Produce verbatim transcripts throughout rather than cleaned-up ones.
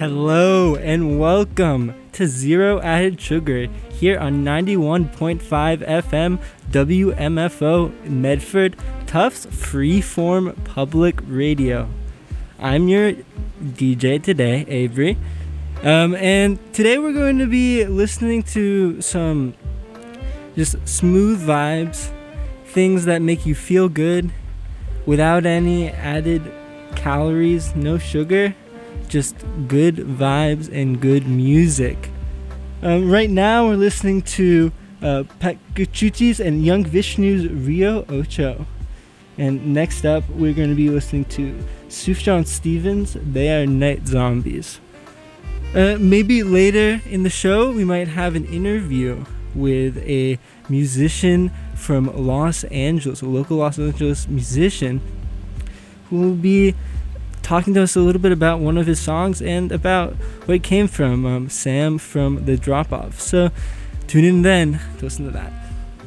Hello and welcome to Zero Added Sugar here on ninety-one point five F M W M F O Medford, Tufts Freeform Public Radio. I'm your D J today, Avery, um, and today we're going to be listening to some just smooth vibes, things that make you feel good without any added calories, no sugar, just good vibes and good music. Um, right now we're listening to uh, Pakuchuchis and Young Vishnu's Rio Ocho. And next up we're going to be listening to Sufjan Stevens, They Are Night Zombies. Uh, maybe later in the show we might have an interview with a musician from Los Angeles, a local Los Angeles musician, who will be talking to us a little bit about one of his songs and about where it came from, um, Sam from The Drop Off. So tune in then to listen to that.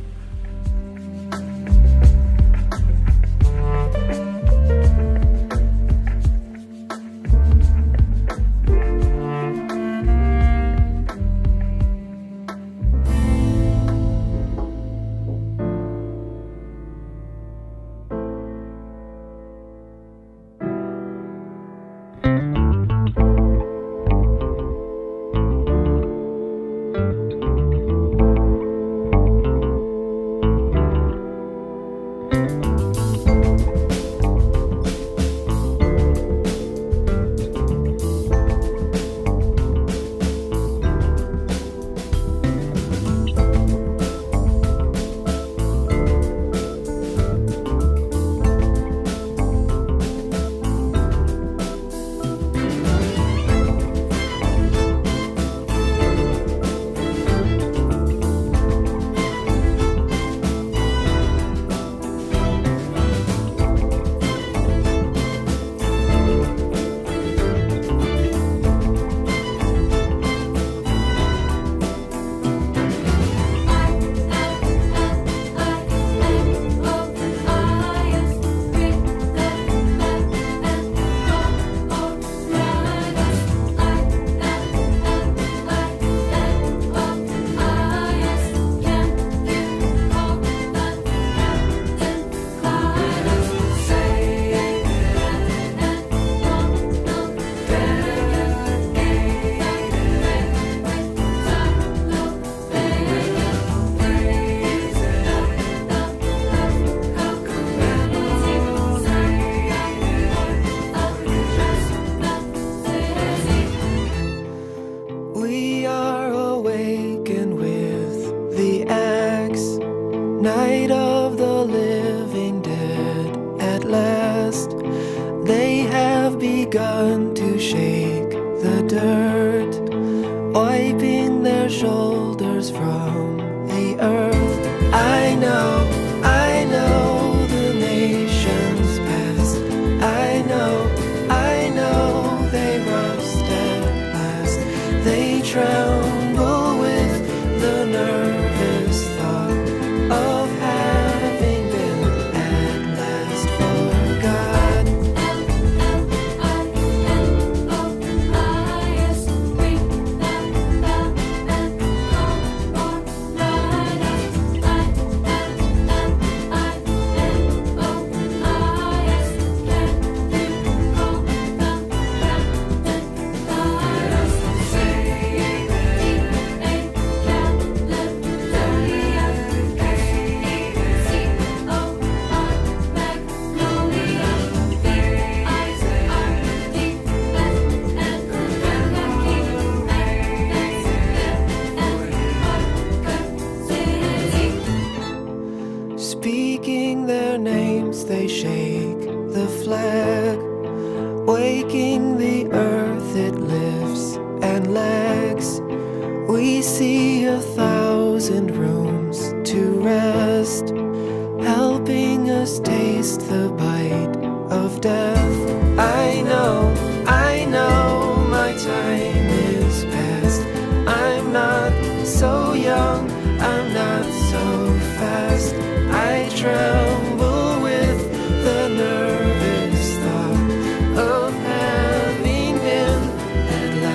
Tremble with the nervous thought of having been at last.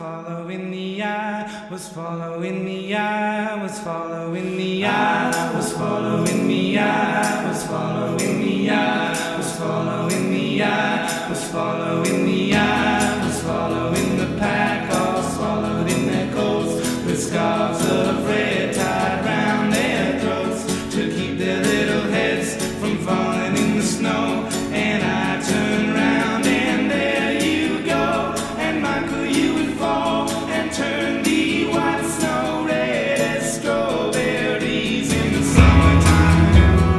following the eye, was following the eye, was following the eye, was following the eye, was following the eye, was following the eye, was following the eye, was following the pack, all swallowed in their coats, with scarves of red tied round their throats, to keep their little heads from falling in the snow. And I turned round and there you go, and Michael, you would fall and turn the white snow red as strawberries in the summertime.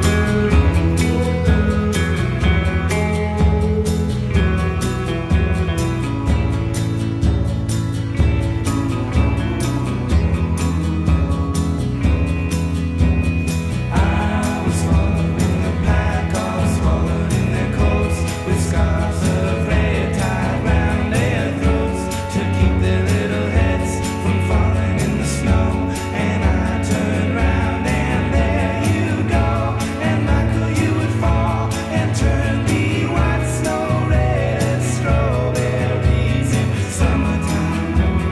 I was following the pack, all swallowed in their coats, with scarves of red tied round their throats, to keep their little heads from falling in the snow. And I turned round and there you go, and Michael, you would fall and turn the white snow red as strawberries in summertime.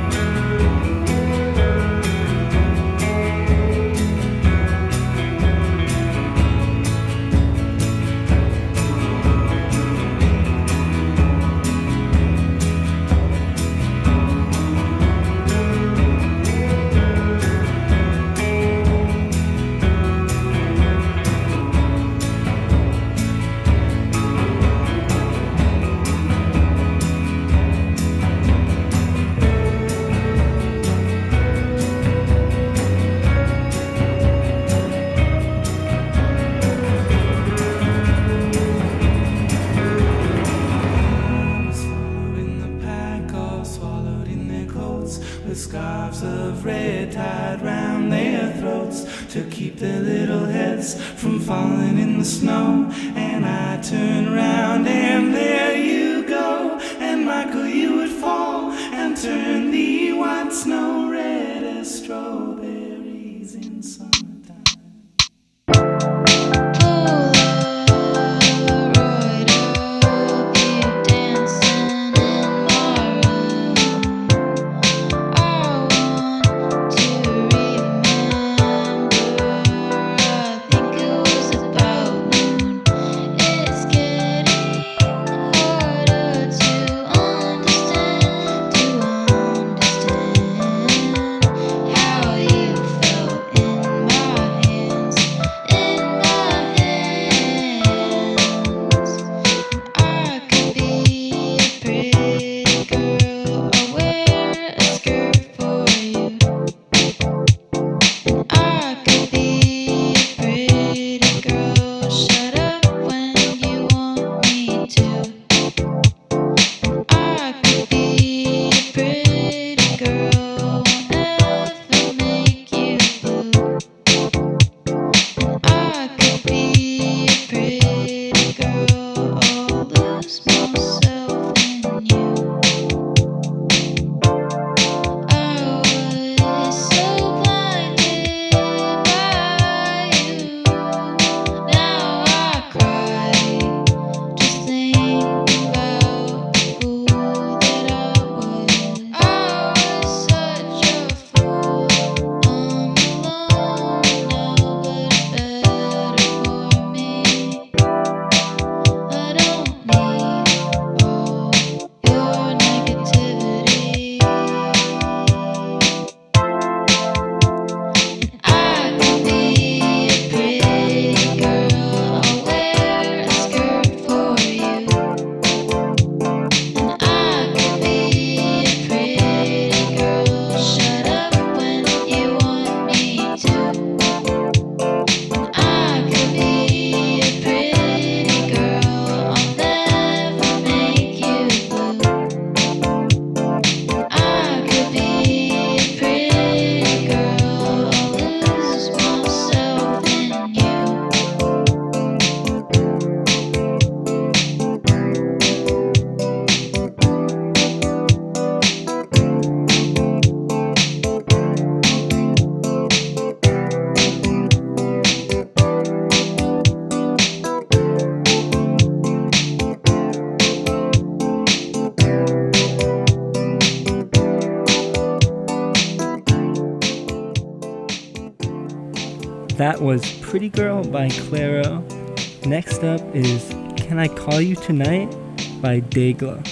I was following the pack, all swallowed in their coats, with scarves of red tied round their throats, to keep their little heads from falling in the snow. And I turned round and there you go, and Michael, you would fall and turn the white snow red as strawberries in summertime. How you That was Pretty Girl by Clairo. Next up is Can I Call You Tonight by Dayglow.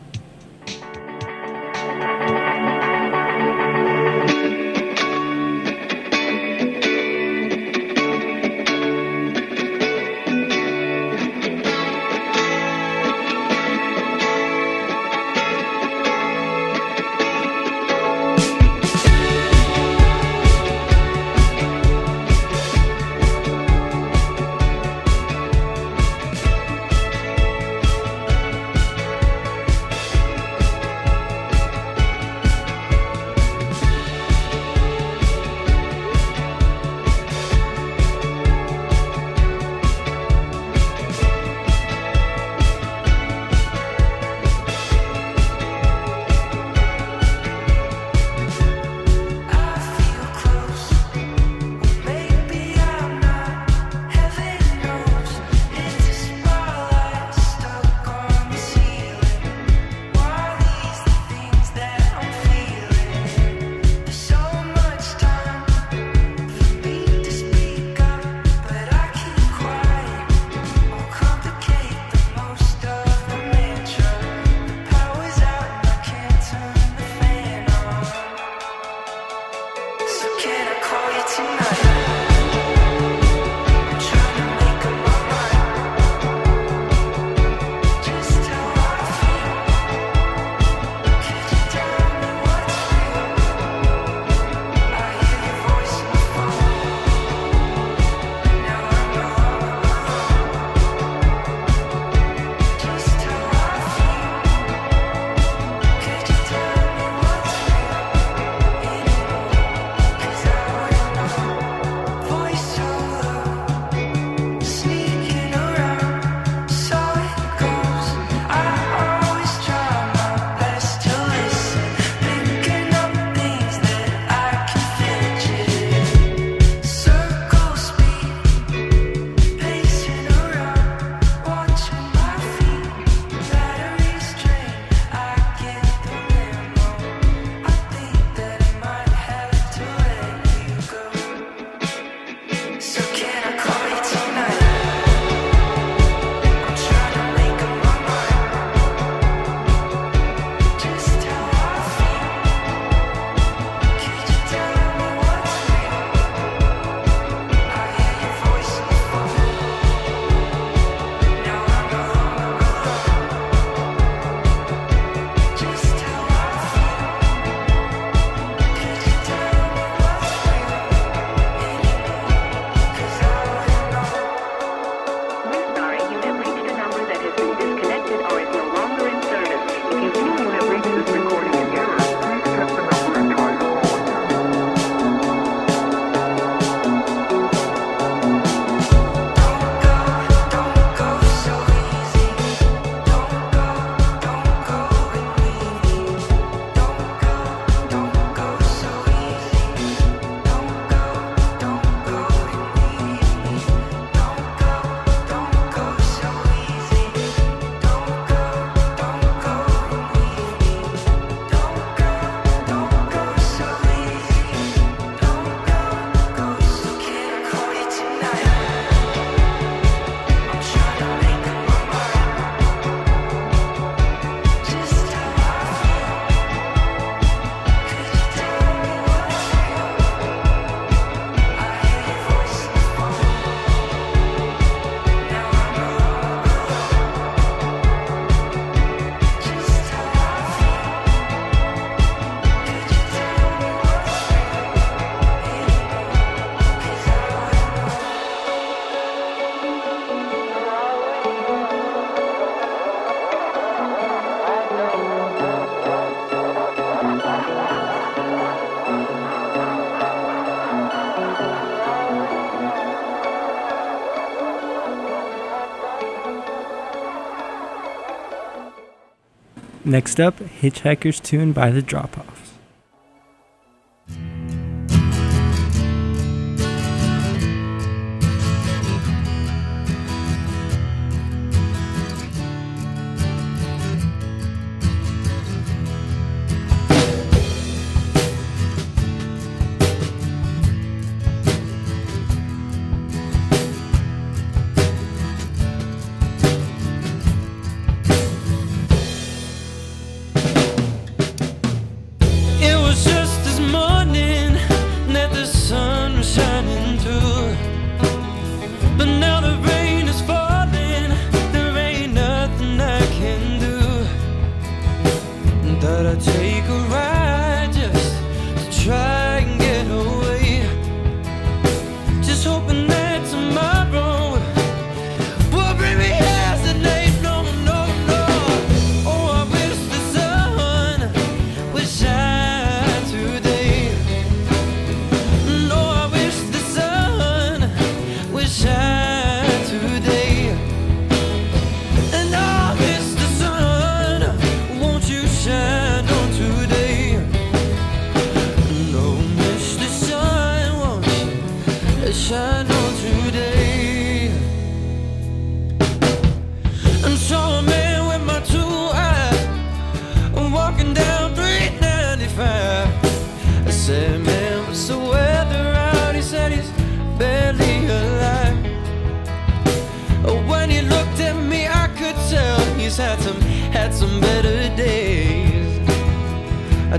Next up, Hitchhiker's Tune by The Drop-Offs.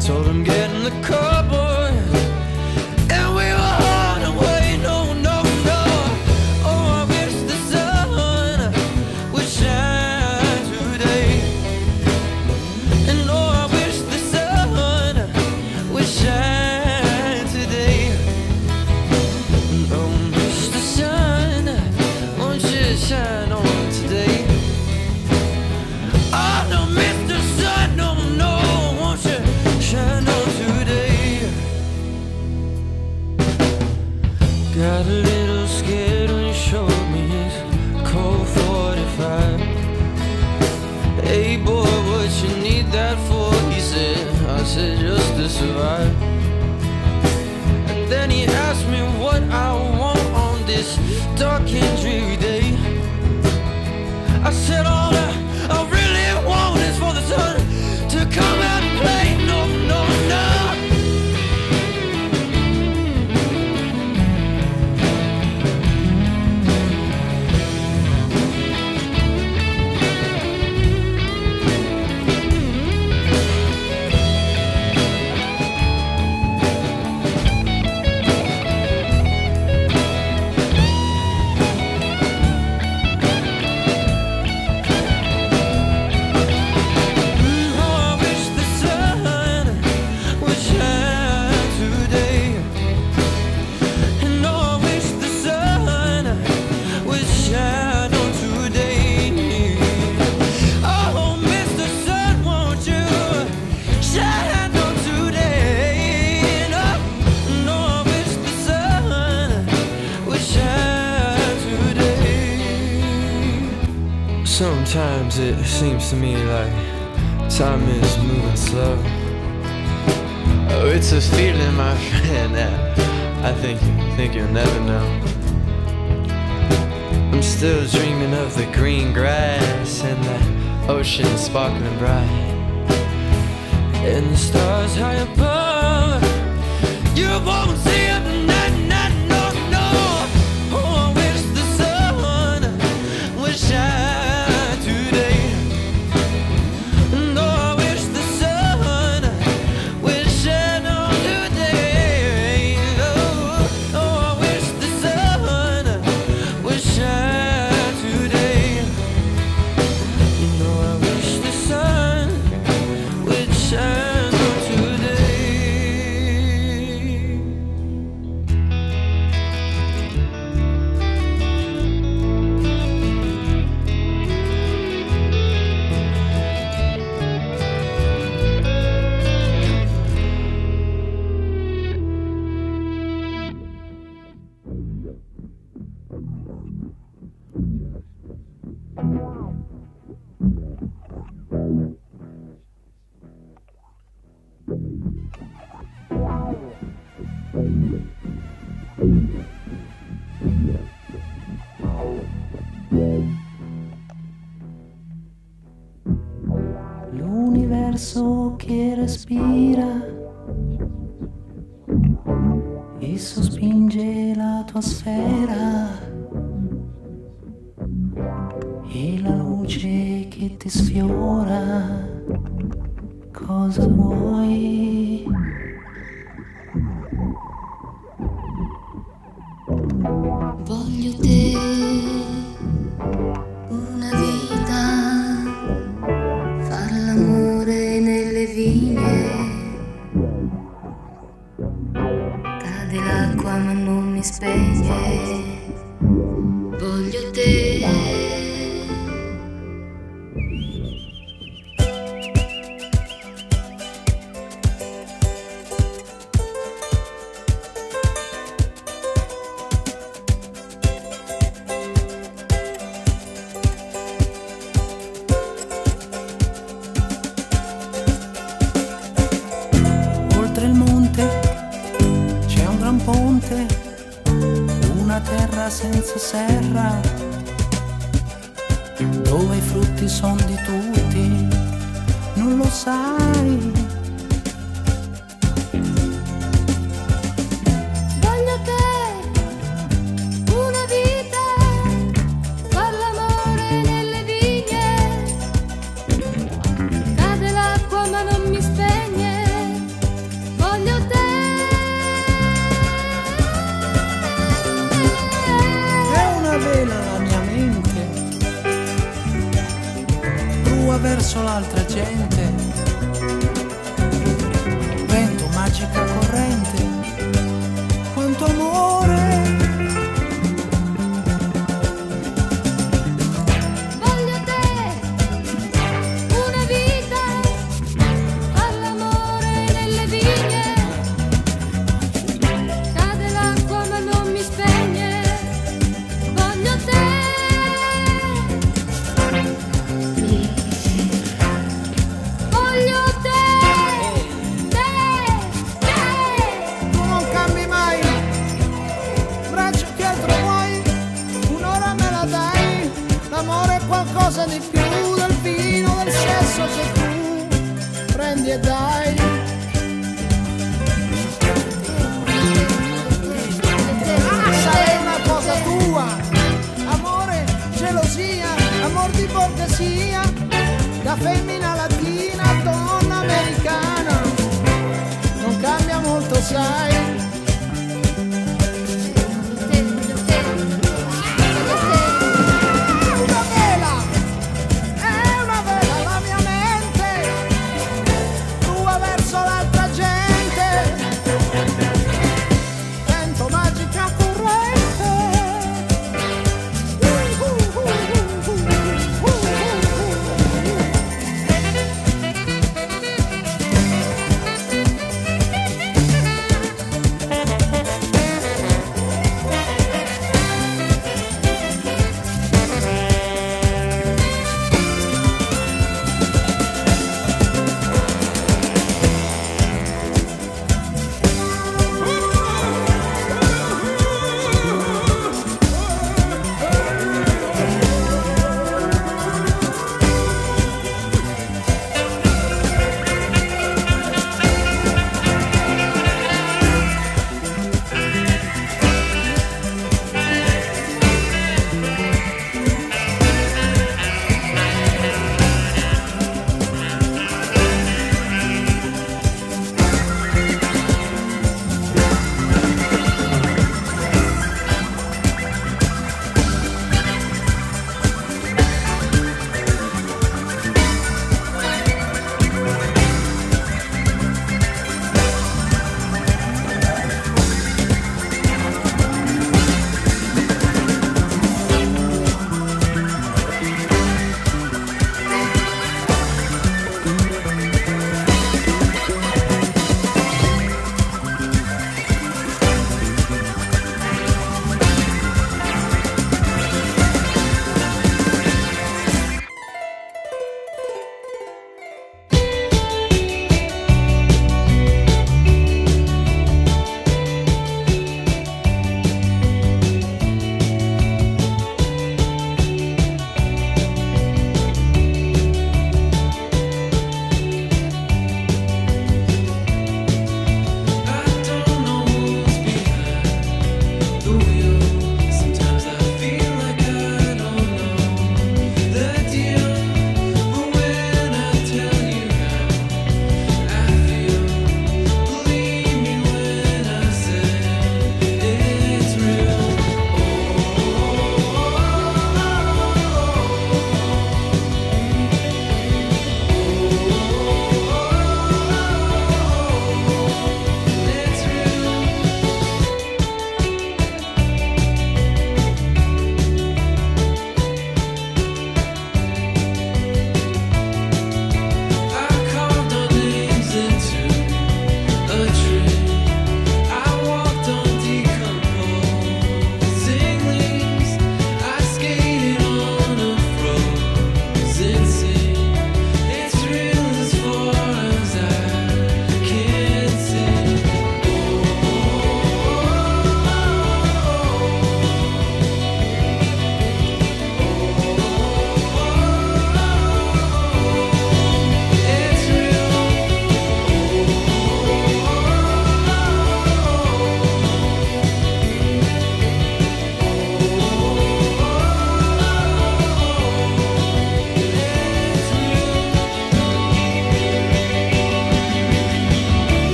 Told him get in the car, boy, and we were on our way. No, no, no. Oh, I wish the sun would shine today. And oh, I wish the sun would shine today. And oh, Mister Sun, won't you shine on today? Oh, no, Mister Sun, no, no, won't you shine on today? Got a little scared when you showed me his Colt forty-five. Hey boy, what you need that for? He said, I said just to survive. And then he asked me what I want on this dark and dreary day. I said all I, I really want is for the sun to come out and play. No, no, no. Sometimes it seems to me like time is moving slow. Oh, it's a feeling, my friend, that I think, think you'll never know. I'm still dreaming of the green grass and the ocean sparkling bright, and the stars high above. You won't see it tonight, night, no, no. Oh, I wish the sun would shine. L'universo che respira e sospinge la tua sfera, e la luce che ti sfiora, cosa vuoi? Voglio te, una vita, far l'amore nelle vigne, cade l'acqua ma non mi spegne, voglio te. Senza serra, dove i frutti son di tutti, non lo sai. Voglio te, una vita, far l'amore nelle vigne, cade l'acqua ma non mi spegne, verso l'altra gente. Vento, magica corrente, quanto amore. Voglio te, una vita, far l'amore nelle vigne. Cade l'acqua ma non mi spegne. Voglio te. Voglio te, te, te. Tu non cambi mai, braccio che altro vuoi, un'ora me la dai, l'amore è qualcosa di più del vino, del sesso che tu prendi e dai. Ah, sai una cosa tua, amore, gelosia, amor di borghesia, da femmina latina, donna americana, non cambia molto sai. Una vela, è una vela la mia mente, tua verso l'altra gente, vento magica corrente.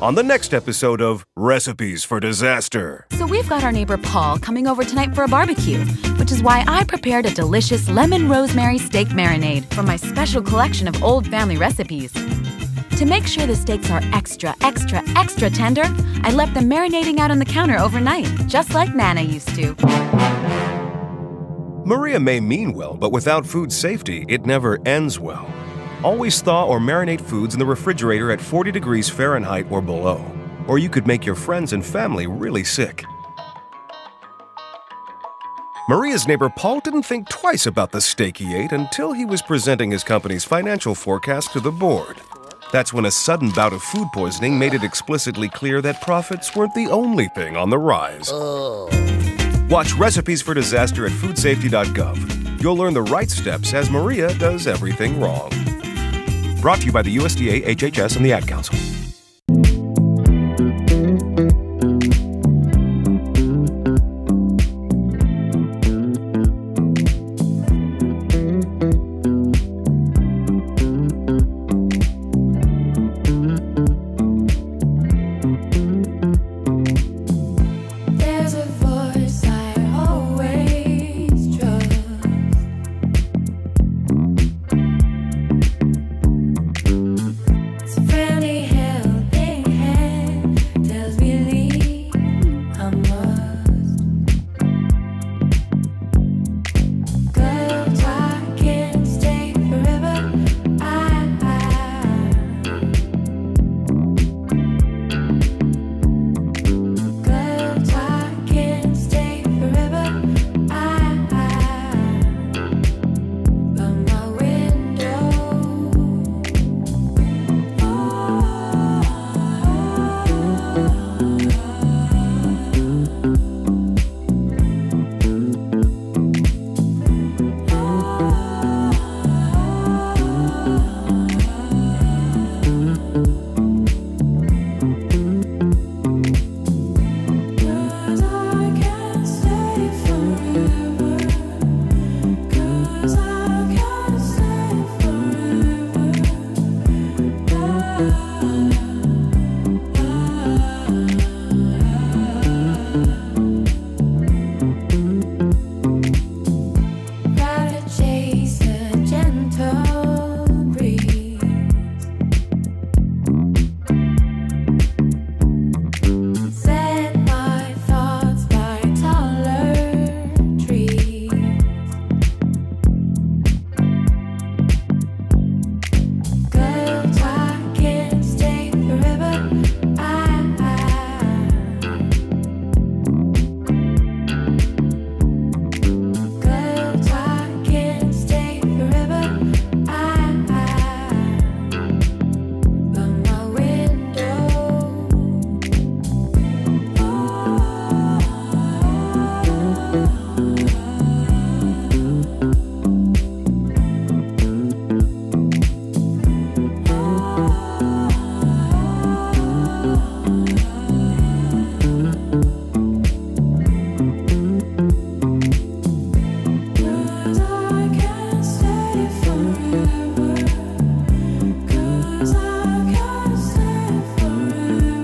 on the next episode of Recipes for Disaster. So we've got our neighbor Paul coming over tonight for a barbecue, which is why I prepared a delicious lemon rosemary steak marinade from my special collection of old family recipes. To make sure the steaks are extra, extra, extra tender, I left them marinating out on the counter overnight, just like Nana used to. Maria may mean well, but without food safety, it never ends well. Always thaw or marinate foods in the refrigerator at forty degrees Fahrenheit or below, or you could make your friends and family really sick. Maria's neighbor Paul didn't think twice about the steak he ate until he was presenting his company's financial forecast to the board. That's when a sudden bout of food poisoning made it explicitly clear that profits weren't the only thing on the rise. Oh. Watch Recipes for Disaster at food safety dot gov. You'll learn the right steps as Maria does everything wrong. Brought to you by the U S D A, H H S, and the Ad Council. There's a voice I always trust. It's a friendly helping hand, tells me leave, I must. Cause I can't stay forever. I, Cause I can't stay forever. I, by my window. Cause I can't stay forever. Cause I can't stay forever. Rather chase a gentle breeze. Set my thoughts by taller trees. Cause I can't stay forever. I, Cause I can't stay forever. I, by my window. Cause I can't stay forever. Cause I can't stay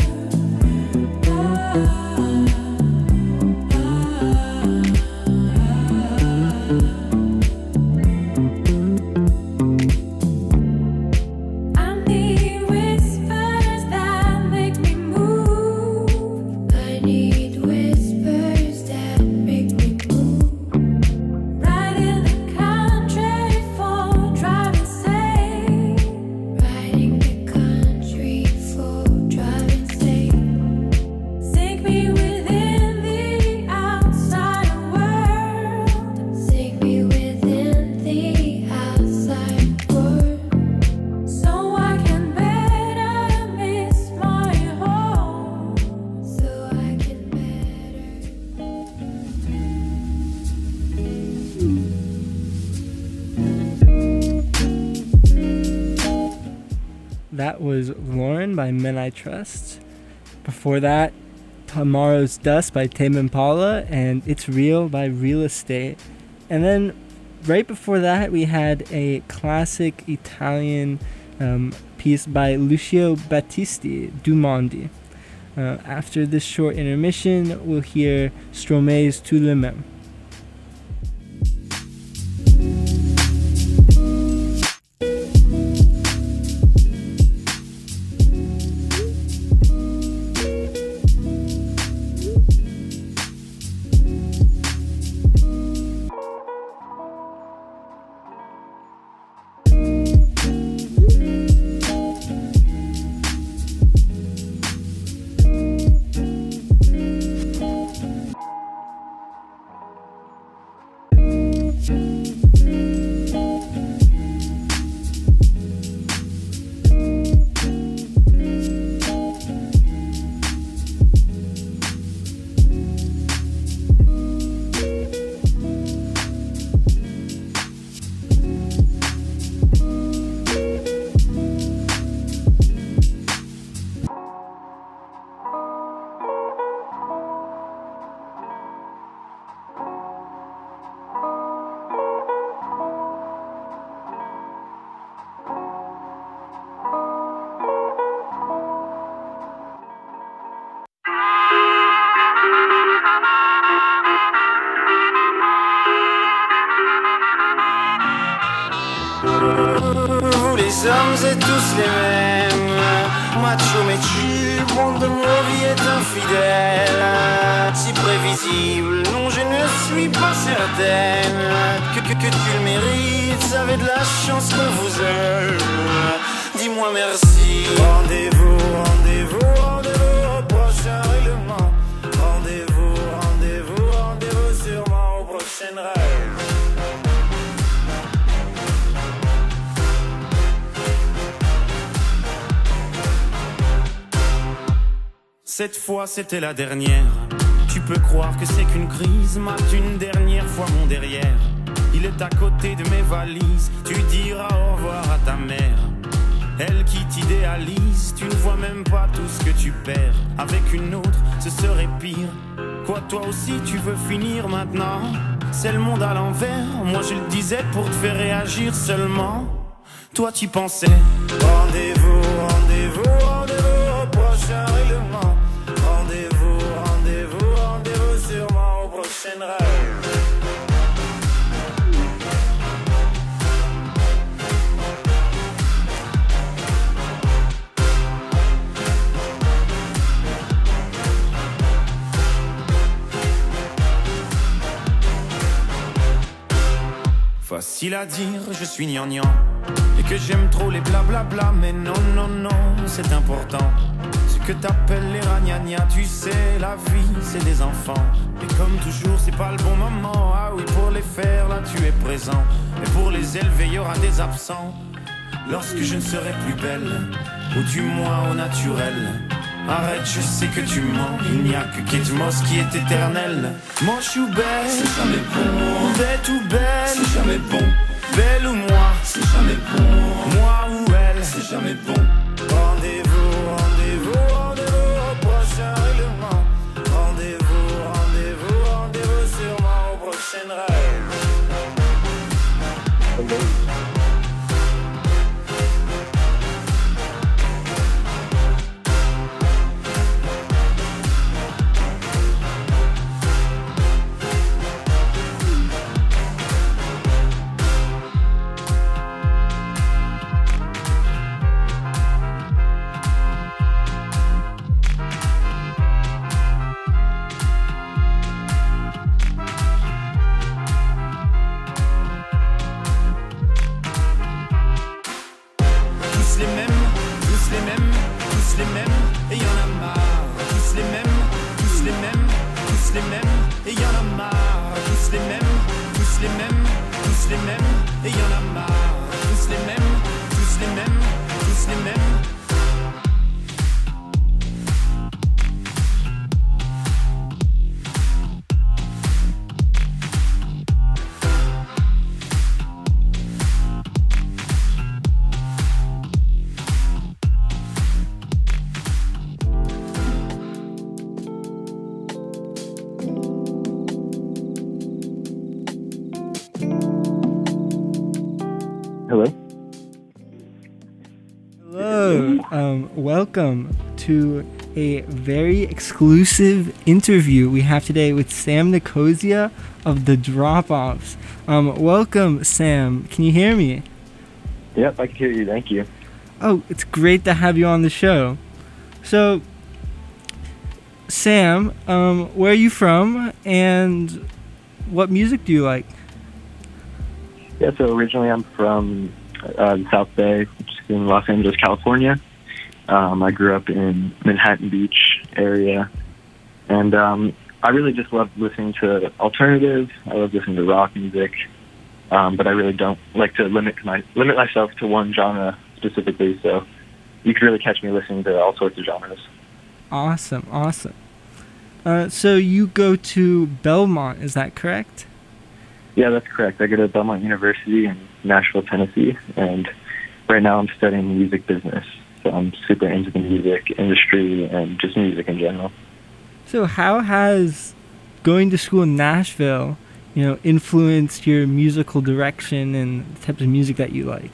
forever. I need whispers that make me move. I need whispers that make me move. Riding the country for driving safe. Riding the country for driving safe. Sink me within the outside world. Sink me within the outside world. So I can better miss my home. So I can better. That was Lauren by Men I Trust. Before that, Tomorrow's Dust by Tame Impala and It's Real by Real Estate. And then right before that, we had a classic Italian um, piece by Lucio Battisti, Du Mondi. Uh, after this short intermission, we'll hear Stromae's Tout le même. Vous les hommes êtes tous les mêmes, macho mais tu, monde de nos vies est infidèle, si prévisible, non je ne suis pas certaine que, que, que tu le mérites, vous avez de la chance qu'on vous aime, dis-moi merci. Rendez-vous, rendez-vous, rendez-vous au prochain règlement, rendez-vous, rendez-vous, rendez-vous sûrement au prochain rêve. Cette fois c'était la dernière. Tu peux croire que c'est qu'une crise, mate une dernière fois mon derrière. Il est à côté de mes valises, tu diras au revoir à ta mère. Elle qui t'idéalise, tu ne vois même pas tout ce que tu perds. Avec une autre, ce serait pire. Quoi, toi aussi tu veux finir maintenant? C'est le monde à l'envers, moi je le disais pour te faire réagir seulement. Toi tu pensais. Rendez-vous, rendez-vous, rendez-vous au prochain règlement. Rendez-vous, rendez-vous, rendez-vous sûrement au prochain rêve. Facile à dire, je suis gnangnan et que j'aime trop les blablabla, mais non, non, non, c'est important. Ce que t'appelles les ragnagnas, tu sais, la vie, c'est des enfants. Et comme toujours, c'est pas le bon moment. Ah oui, pour les faire, là, tu es présent. Et pour les élever, y aura des absents. Lorsque je ne serai plus belle, ou du moins au naturel. Arrête, je sais que tu mens. Il n'y a que Kate Moss qui est éternelle. Moche ou belle, c'est jamais bon. Bête ou belle, c'est jamais bon. Belle ou moi, c'est jamais bon. Moi ou elle, c'est jamais bon. Rendez-vous, rendez-vous, rendez-vous au prochain règlement. Rendez-vous, rendez-vous, rendez-vous sûrement au prochain rêve. Hello, um, welcome to a very exclusive interview we have today with Sam Nicosia of The Drop-Offs. Um, welcome, Sam. Can you hear me? Yep, I can hear you. Thank you. Oh, it's great to have you on the show. So, Sam, um, where are you from, and what music do you like? Yeah, so originally I'm from uh, the South Bay, which is in Los Angeles, California. Um, I grew up in Manhattan Beach area, and um, I really just love listening to alternative. I love listening to rock music, um, but I really don't like to limit my limit myself to one genre specifically. So you could really catch me listening to all sorts of genres. Awesome, awesome. Uh, so you go to Belmont, is that correct? Yeah, that's correct. I go to Belmont University in Nashville, Tennessee, and right now I'm studying music business. So I'm super into the music industry and just music in general. So how has going to school in Nashville, you know, influenced your musical direction and the types of music that you like?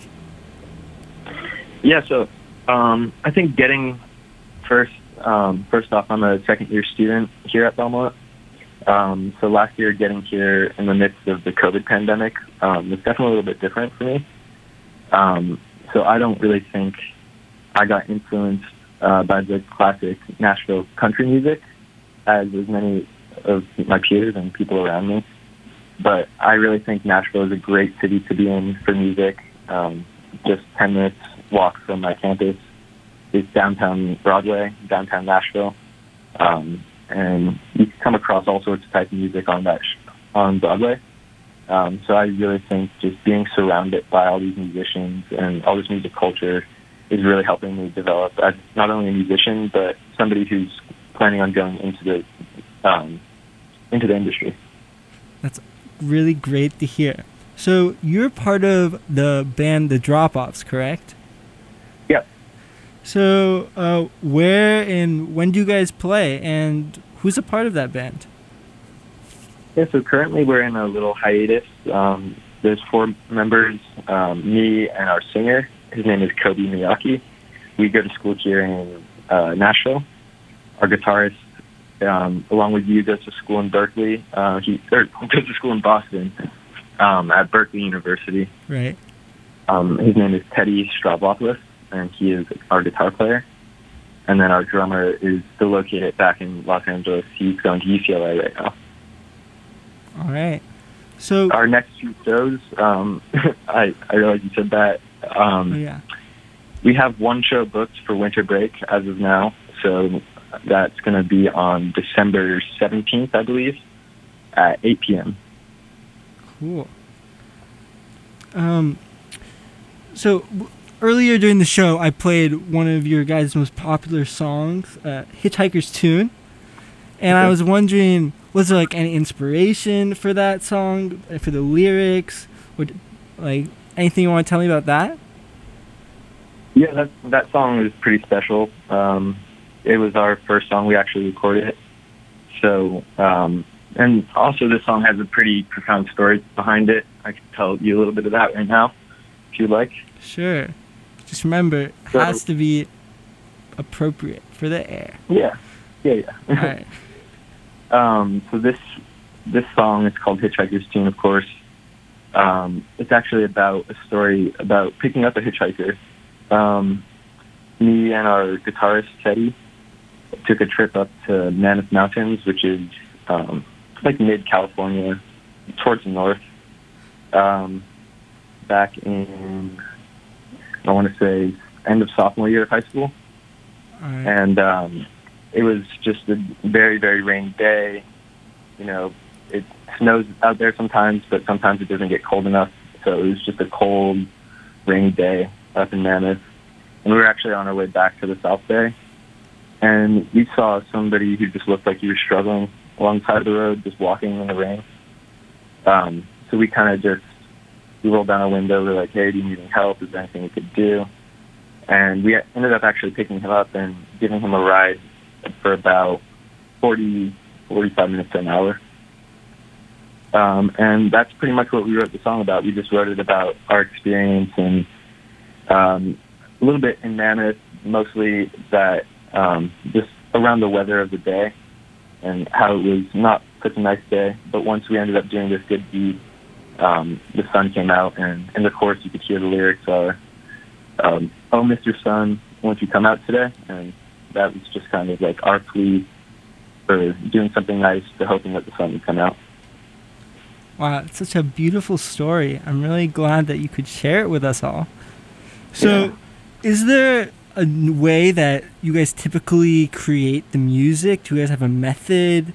Yeah, so um, I think getting first, um, first off, I'm a second year student here at Belmont. Um, so last year, getting here in the midst of the COVID pandemic um, was definitely a little bit different for me. Um, so I don't really think I got influenced uh, by the classic Nashville country music as as many of my peers and people around me. But I really think Nashville is a great city to be in for music. Um, just ten minutes walk from my campus is downtown Broadway, downtown Nashville. Um, and you can come across all sorts of type of music on that sh- on Broadway. Um, so I really think just being surrounded by all these musicians and all this music culture is really helping me develop as not only a musician, but somebody who's planning on going into the um, into the industry. That's really great to hear. So you're part of the band The Drop-Offs, correct? Yep. So uh, where and when do you guys play, and who's a part of that band? Yeah, so currently we're in a little hiatus. Um, there's four members, um, me and our singer. His name is Kobe Miyake. We go to school here in uh, Nashville. Our guitarist, um, along with you, goes to school in Berkeley. Uh, he or goes to school in Boston um, at Berkeley University. Right. Um, his name is Teddy Stravopoulos, and he is our guitar player. And then our drummer is still located back in Los Angeles. He's going to U C L A right now. All right. So our next two shows, um, I, I realize you said that. Um, oh, yeah. We have one show booked for winter break as of now. So that's going to be on December seventeenth, I believe, at eight p.m. Cool. Um. So w- earlier during the show, I played one of your guys' most popular songs, uh, Hitchhiker's Tune. And Okay. I was wondering, was there like any inspiration for that song, uh, for the lyrics, or d- like anything you want to tell me about that? Yeah, that that song is pretty special. Um, it was our first song we actually recorded. So, um, and also this song has a pretty profound story behind it. I can tell you a little bit of that right now, if you'd like. Sure. Just remember, it So- has to be appropriate for the air. Yeah, yeah, yeah. All right. Um, so this this song is called Hitchhiker's Tune, of course. Um, it's actually about a story about picking up a hitchhiker. Um, me and our guitarist, Teddy, took a trip up to Mammoth Mountains, which is um, like mid-California, towards the north, um, back in, I want to say, end of sophomore year of high school. All right. And um, it was just a very, very rainy day. You know, it snows out there sometimes, but sometimes it doesn't get cold enough. So it was just a cold, rainy day up in Mammoth. And we were actually on our way back to the South Bay. And we saw somebody who just looked like he was struggling alongside the road, just walking in the rain. Um, so we kind of just, we rolled down our window. We're like, hey, do you need any help? Is there anything we could do? And we ended up actually picking him up and giving him a ride for about forty, forty-five minutes to an hour. Um, and that's pretty much what we wrote the song about. We just wrote it about our experience and um, a little bit in Mammoth, mostly that um, just around the weather of the day and how it was not such a nice day. But once we ended up doing this good deed, um, the sun came out, and in the chorus you could hear the lyrics are, um, "Oh, Mister Sun, won't you come out today?" And that was just kind of like our plea for doing something nice to hoping that the sun would come out. Wow, it's such a beautiful story. I'm really glad that you could share it with us all. So, Yeah. is there a n- way that you guys typically create the music? Do you guys have a method?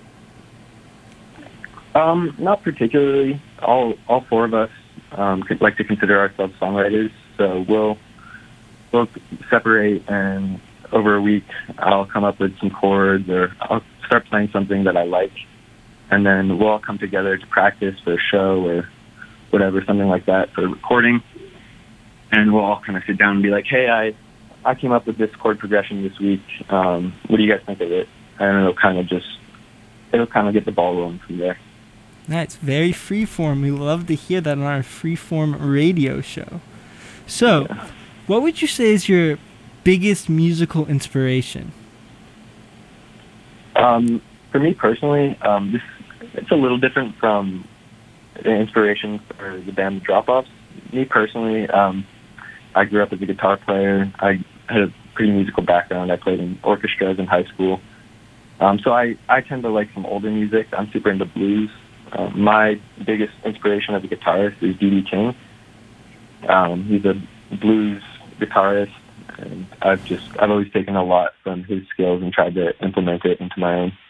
Um, not particularly. All all four of us um, could like to consider ourselves songwriters, so we'll we'll separate, and over a week I'll come up with some chords, or I'll start playing something that I like, and then we'll all come together to practice for a show or whatever, something like that for recording, and we'll all kind of sit down and be like, "Hey, I I came up with this chord progression this week. Um, what do you guys think of it?" And it'll kind of just it'll kind of get the ball rolling from there. That's very freeform. We love to hear that on our freeform radio show. So, Yeah. what would you say is your biggest musical inspiration? Um, for me personally, um, this it's a little different from the inspiration for the band Drop-Offs. Me personally, um, I grew up as a guitar player. I had a pretty musical background. I played in orchestras in high school. Um, so I, I tend to like some older music. I'm super into blues. Um, my biggest inspiration as a guitarist is D D King. Um, he's a blues guitarist, and I've just I've always taken a lot from his skills and tried to implement it into my own.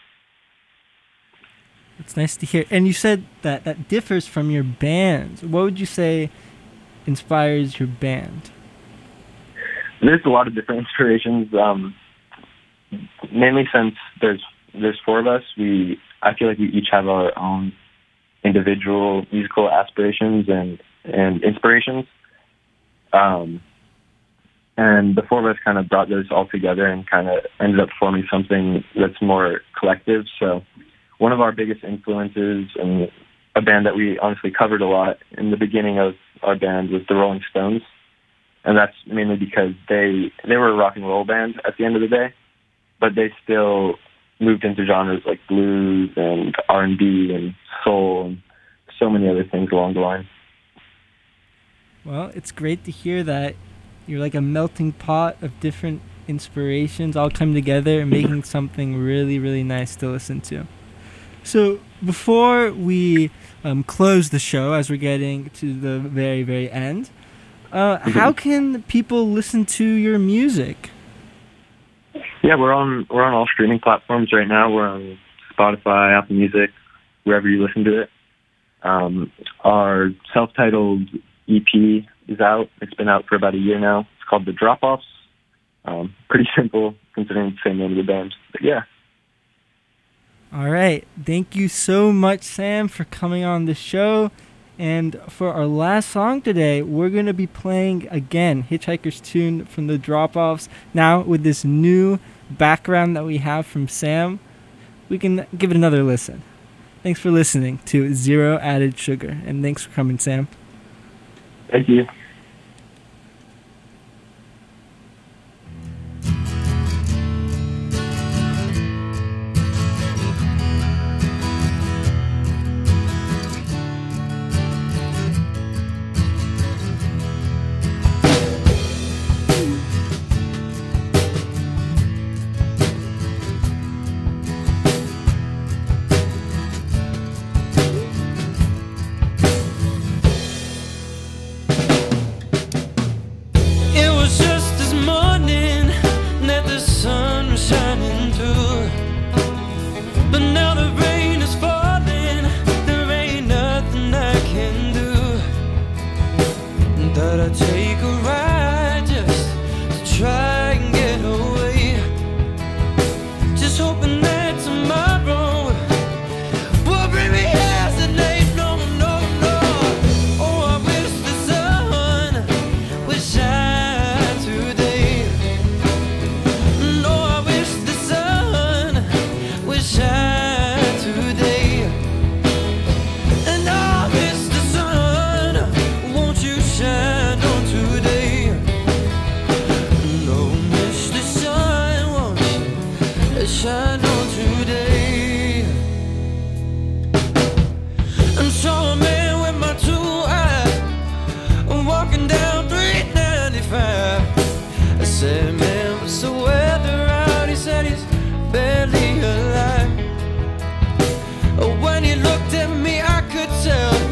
It's nice to hear. And you said that that differs from your band. What would you say inspires your band? There's a lot of different inspirations. Um, mainly since there's there's four of us, we I feel like we each have our own individual musical aspirations and and inspirations. Um, and the four of us kind of brought those all together and kind of ended up forming something that's more collective. So one of our biggest influences, and a band that we honestly covered a lot in the beginning of our band, was the Rolling Stones. And that's mainly because they they were a rock and roll band at the end of the day, but they still moved into genres like blues and R and B and soul and so many other things along the line. Well, it's great to hear that you're like a melting pot of different inspirations all come together and making something really, really nice to listen to. So before we um, close the show, as we're getting to the very, very end, uh, how can people listen to your music? Yeah, we're on we're on all streaming platforms right now. We're on Spotify, Apple Music, wherever you listen to it. Um, our self-titled E P is out. It's been out for about a year now. It's called The Drop-Offs. Um, pretty simple considering the same name of the band. But yeah. All right. Thank you so much, Sam, for coming on the show. And for our last song today, we're going to be playing, again, Hitchhiker's Tune from The Drop-Offs. Now, with this new background that we have from Sam, we can give it another listen. Thanks for listening to Zero Added Sugar. And thanks for coming, Sam. Thank you.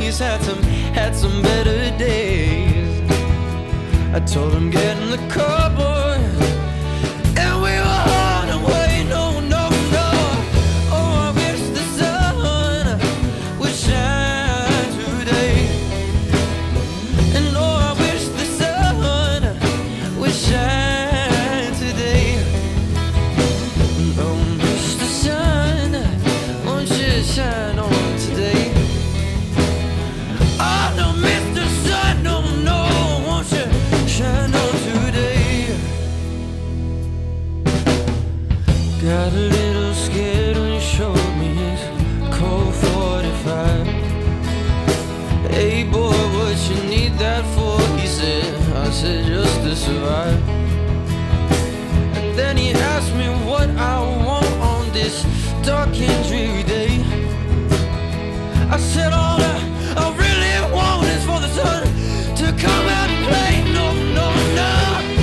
he's had some, had some better days. I told him get in the car, boy, and we were on our way. No, no, no. Oh, I wish the sun would shine today. And oh, I wish the sun would shine today. Oh, Mister Sun, won't you shine on today? Oh, no, Mister Sun, no, no, won't you shine on today? Got a little scared when you showed me his Colt forty-five. Hey boy, what you need that for? He said, I said just to survive. And then he asked me what I want on this dark and dreary day. I said all I, I really want is for the sun to come out and play. No, no, no.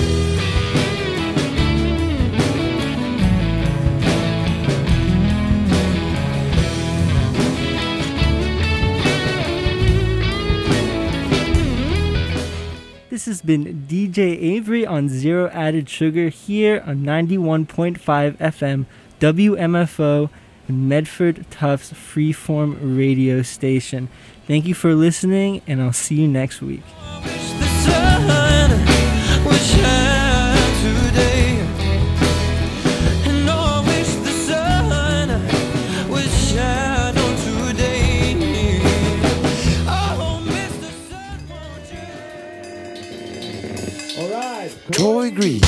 This has been D J Avery on Zero Added Sugar here on ninety-one point five F M W M F O, Medford Tufts Freeform radio station. Thank you for listening, and I'll see you next week. I wish the sun would shine today. And oh, I wish the sun would shine on today. Oh, Mister Sun, won't you? Troy Green